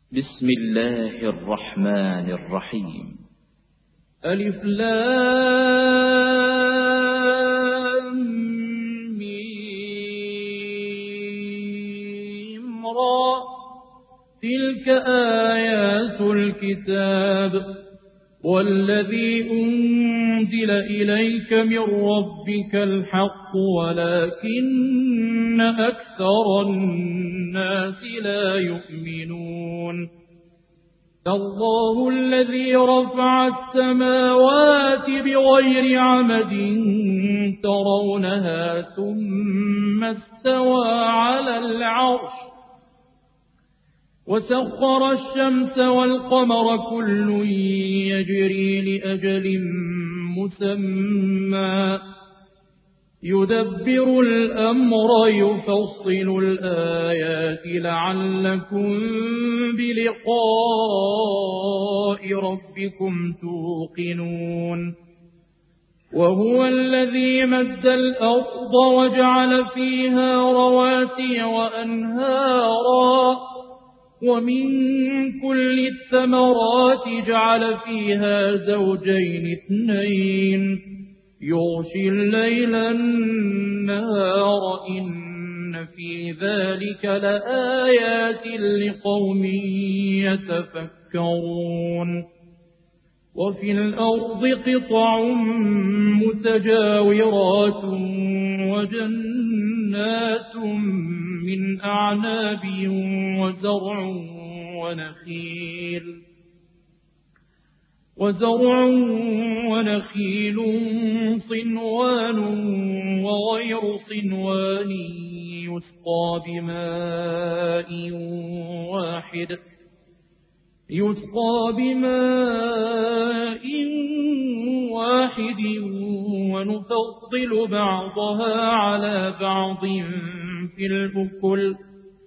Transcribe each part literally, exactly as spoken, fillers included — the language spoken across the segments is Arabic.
بسم الله الرحمن الرحيم. ألف لام ميم را تلك آيات الكتاب والذي أنزل إليك من ربك الحق ولكن أكثر الناس لا يؤمنون. الله الذي رفع السماوات بغير عمد ترونها ثم استوى على العرش وسخر الشمس والقمر كل يجري لأجل مسمى يدبر الأمر يفصل الآيات لعلكم بلقاء ربكم توقنون. وهو الذي مد الأرض وجعل فيها رواسي وأنهارا ومن كل الثمرات جعل فيها زوجين اثنين يغشي الليل النهار إن في ذلك لآيات لقوم يتفكرون. وفي الأرض قطع متجاورات وجنات من أعناب وزرع ونخيل وزرع ونخيل صنوان وغير صنوان يسقى بماء واحد يسقى بماء واحد ونفضل بعضها على بعض في الأكل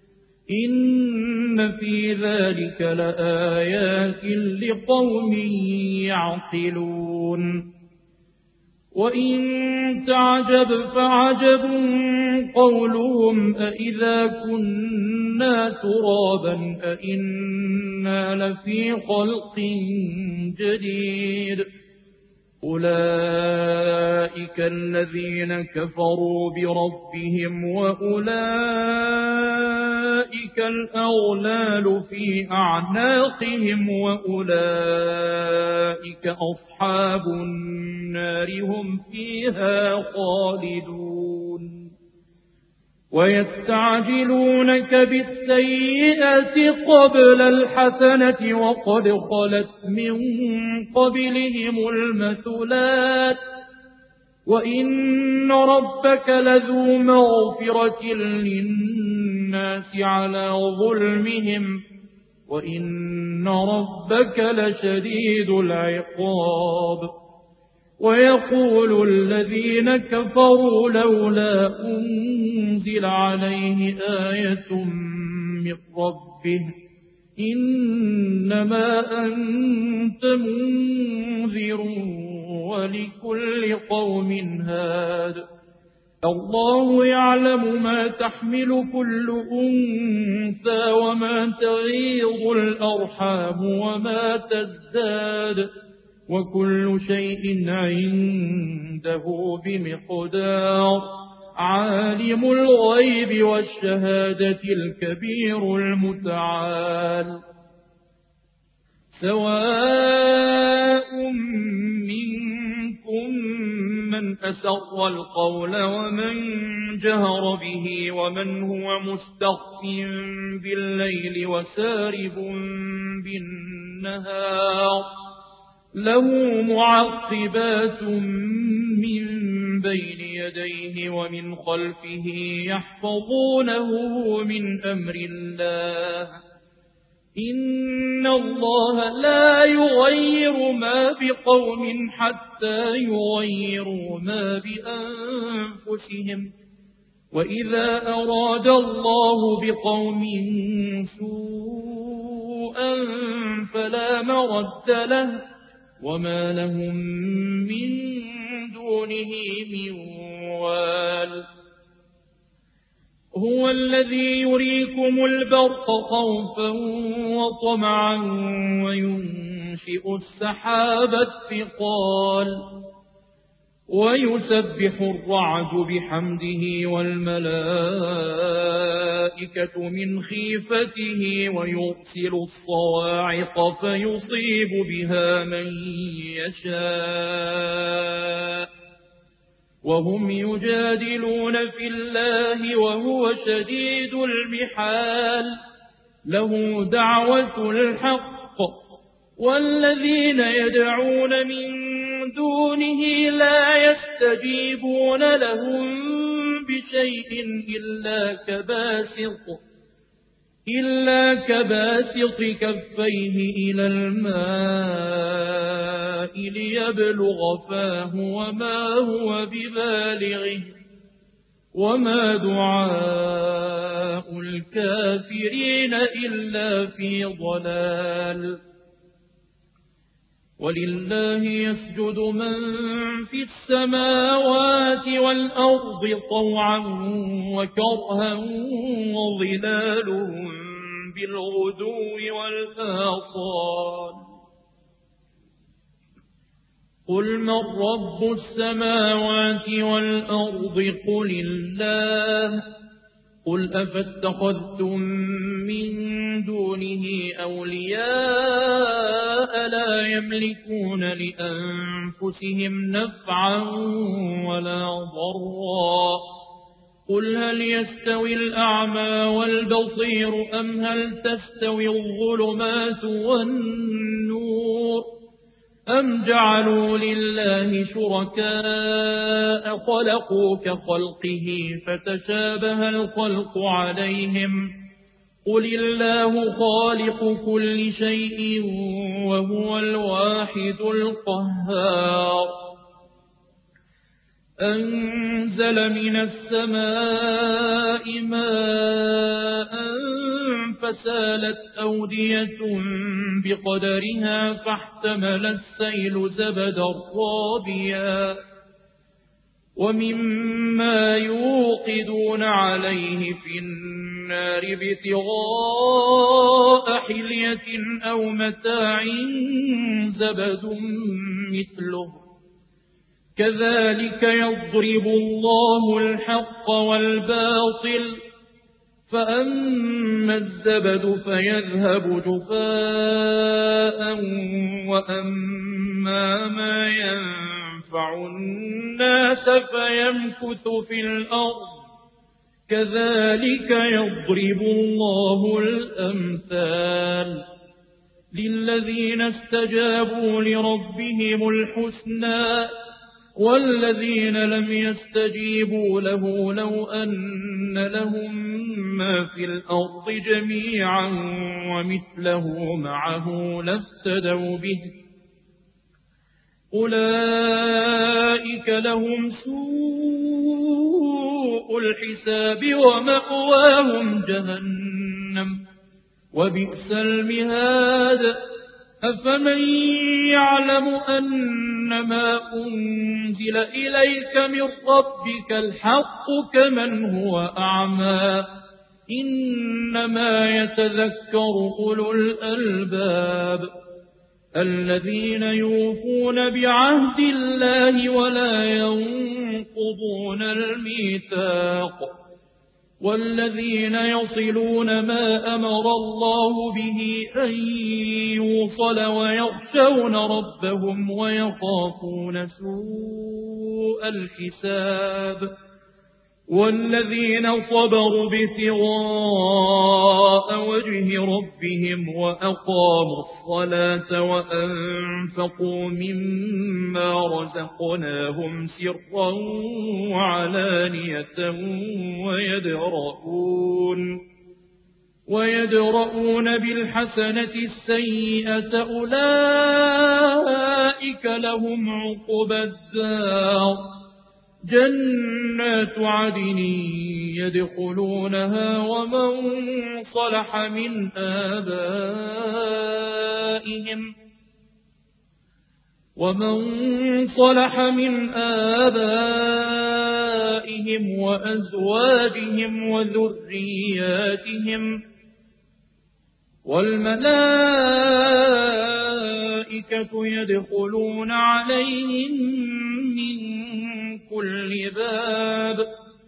إن في ذلك لآيات لقوم يعقلون. وإن تعجب فعجب قولهم أإذا كنا ترابا أإنا لفي خلق جديد أولئك الذين كفروا بربهم وأولئك الأغلال في أعناقهم وأولئك أصحاب النار هم فيها خالدون. ويستعجلونك بالسيئة قبل الحسنة وقد خلت من قبلهم المثلات وإن ربك لذو مغفرة للناس على ظلمهم وإن ربك لشديد العقاب. ويقول الذين كفروا لولا أنزل عليه آية من ربه إنما أنت منذر ولكل قوم هاد. الله يعلم ما تحمل كل أنثى وما تغيض الأرحام وما تزداد وكل شيء عنده بمقدار. عالم الغيب والشهادة الكبير المتعال. سواء منكم من أسر القول ومن جهر به ومن هو مستخف بالليل وسارب بالنهار له معقبات من بين يديه ومن خلفه يحفظونه من أمر الله إن الله لا يغير ما بقوم حتى يغيروا ما بأنفسهم وإذا أراد الله بقوم سوءا فلا مرد له وما لهم من دونه من وال. هو الذي يريكم البرق خوفا وطمعا وينشئ السحاب الثقال ويسبح الرعد بحمده والملائكة من خيفته ويرسل الصواعق فيصيب بها من يشاء وهم يجادلون في الله وهو شديد المحال له دعوة الحق والذين يدعون من دونه لا يستجيبون لهم بشيء إلا كباسط إلا كباسط كفيه إلى الماء ليبلغ فاه وما هو ببالغه وما دعاء الكافرين إلا في ضلال ولله يسجد من في السماوات والأرض طوعا وكرها وظلالهم بالغدو والآصال قل من رب السماوات والأرض قل الله قل أفاتخذتم من دونه أولياء لا يملكون لأنفسهم نفعا ولا ضرا قل هل يستوي الأعمى والبصير أم هل تستوي الظلمات والنور أم جعلوا لله شركاء خلقوا كخلقه فتشابه الخلق عليهم قل الله خالق كل شيء وهو الواحد القهار أنزل من السماء ماء فسالت أودية بقدرها فاحتمل السيل زبدا رابيا ومما يوقدون عليه في النار ابتغاء حلية أو متاع زبد مثله كذلك يضرب الله الحق والباطل فأما الزبد فيذهب جفاء وأما ما ينفع الناس فيمكث في الأرض كذلك يضرب الله الأمثال للذين استجابوا لربهم الحسنى والذين لم يستجيبوا له لو أن لهم ما في الأرض جميعا ومثله معه لافتدوا به أولئك لهم سوء الحساب ومأواهم جهنم وبئس المهاد أفمن يعلم أنما أنزل إليك من ربك الحق كمن هو أعمى إنما يتذكر أولو الألباب الذين يوفون بعهد الله ولا ينقضون الميثاق والذين يصلون ما أمر الله به أن يوصل ويخشون ربهم ويخافون سوء الحساب والذين صبروا ابتغاء وجه ربهم وأقاموا الصلاة وأنفقوا مما رزقناهم سرا وعلانية ويدرؤون ويدرؤون بالحسنة السيئة أولئك لهم عقبى الدار جنات عدن يدخلونها ومن صلح من آبائهم ومن صلح من آبائهم آبائهم وأزواجهم وذرياتهم والملائكة يدخلون عليهم من كل باب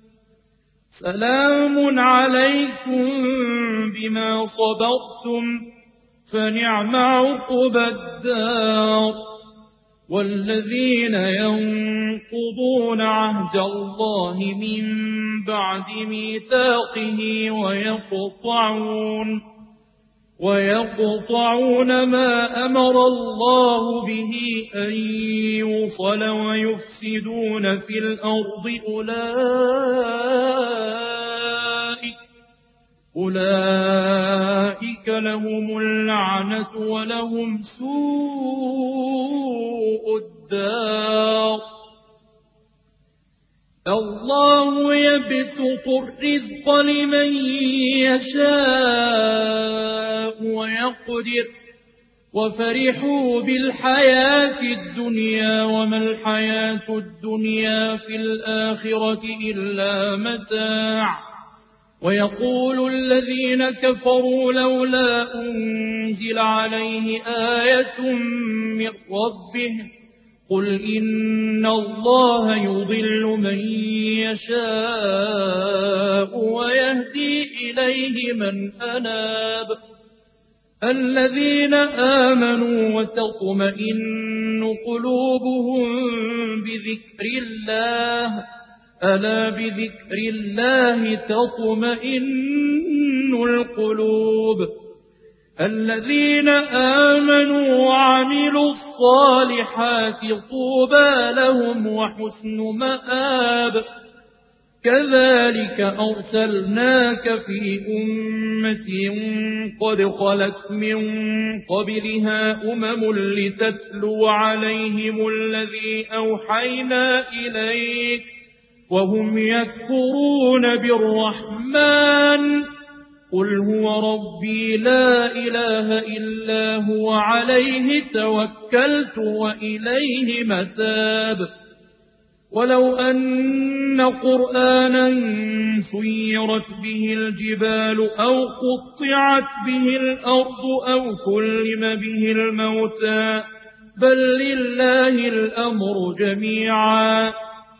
سلام عليكم بما صبرتم فنعم عقبى الدار. والذين ينقضون عهد الله من بعد ميثاقه ويقطعون ويقطعون ما أمر الله به أن يوصل ويفسدون في الأرض أولئك أولئك لهم اللعنة ولهم سوء الدار. الله يبسط الرزق لمن يشاء ويقدر وفرحوا بالحياة الدنيا وما الحياة الدنيا في الآخرة إلا متاع. ويقول الذين كفروا لولا أنزل عليه آية من ربه قل إن الله يضل من يشاء ويهدي إليه من أناب. الذين آمنوا وتطمئن قلوبهم بذكر الله ألا بذكر الله تطمئن القلوب. الذين آمنوا وعملوا الصالحات طوبى لهم وحسن مآب. كذلك أرسلناك في أمة قد خلت من قبلها أمم لتتلو عليهم الذي أوحينا إليك وهم يكفرون بالرحمن قل هو ربي لا إله إلا هو عليه توكلت وإليه متاب. ولو أن قرآنا سيرت به الجبال أو قطعت به الأرض أو كلم به الموتى بل لله الأمر جميعا.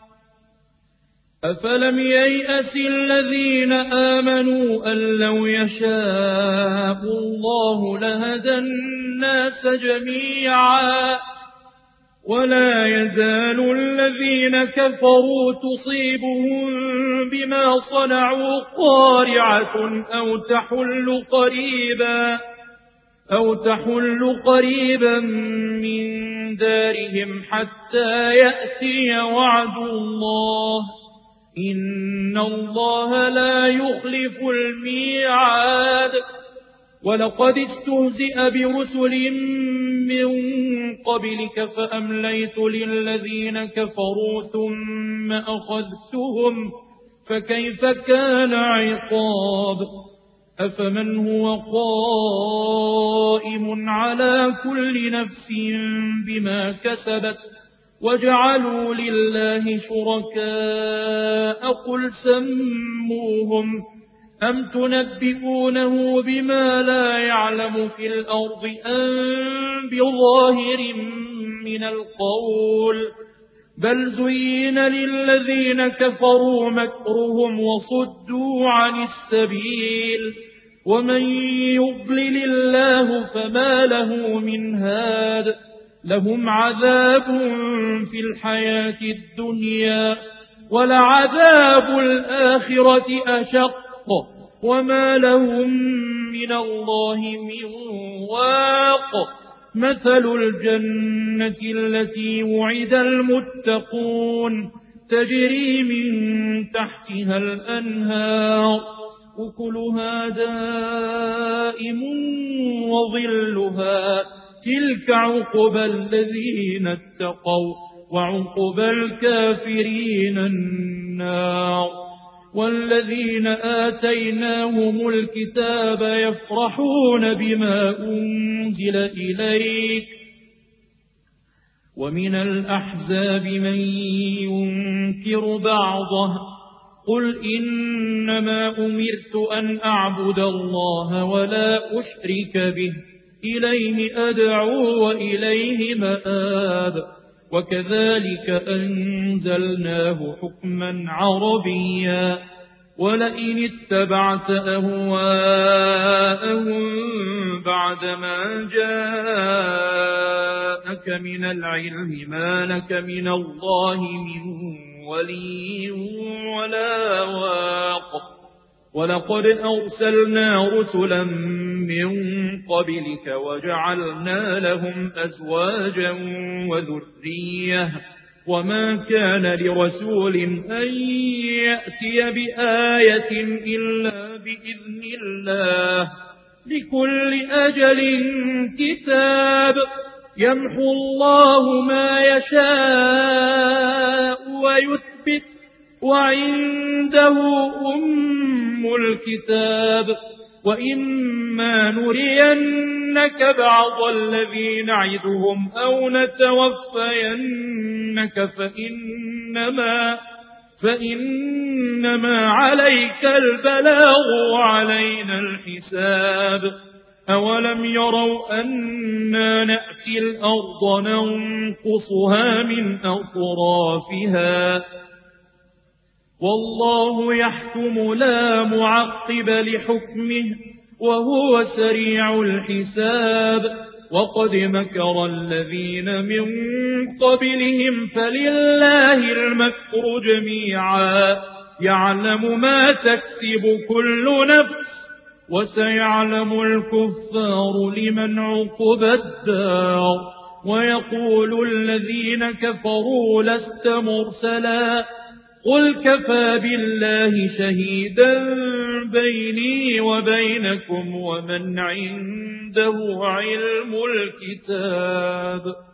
أفلم ييأس الذين آمنوا أن لو يشاء الله لهدى الناس جميعا ولا يزال الذين كفروا تصيبهم بما صنعوا قارعة أو تحل قريبا أو تحل قريبا من دارهم حتى يأتي وعد الله إن الله لا يخلف الميعاد. ولقد استهزئ برسل من قبلك فأمليت للذين كفروا ثم أخذتهم فكيف كان عقاب. أفمن هو قائم على كل نفس بما كسبت وجعلوا لله شركاء قل سموهم أم تنبئونه بما لا يعلم في الأرض أم بظاهر من القول بل زين للذين كفروا مكرهم وصدوا عن السبيل ومن يضلل الله فما له من هاد. لهم عذاب في الحياة الدنيا ولعذاب الآخرة أشق وما لهم من الله من واق. مثل الجنة التي وعد المتقون تجري من تحتها الأنهار أكلها دائم وظلها تلك عقبى الذين اتقوا وعقبى الكافرين النار. والذين آتيناهم الكتاب يفرحون بما أنزل إليك ومن الأحزاب من ينكر بعضه قل إنما أمرت أن أعبد الله ولا أشرك به إليه أدعو وإليه مآب وكذلك أنزلناه حكما عربيا ولئن اتبعت أهواءهم بعدما جاءك من العلم ما لك من الله من ولي ولا واق ولقد أرسلنا رسلا من قبلك وجعلنا لهم أزواجا وذرية وما كان لرسول أن يأتي بآية إلا بإذن الله لكل أجل كتاب يمحو الله ما يشاء ويثبت وعنده أم الكتاب وإما نرينك بعض الذين نعدهم أو نتوفينك فإنما, فإنما عليك البلاغ وعلينا الحساب أولم يروا أنا نأتي الأرض ننقصها من أطرافها والله يحكم لا معقب لحكمه وهو سريع الحساب وقد مكر الذين من قبلهم فلله المكر جميعا يعلم ما تكسب كل نفس وسيعلم الكفار لمن عقب الدار ويقول الذين كفروا لست مرسلا قل كفى بالله شهيدا بيني وبينكم ومن عنده علم الكتاب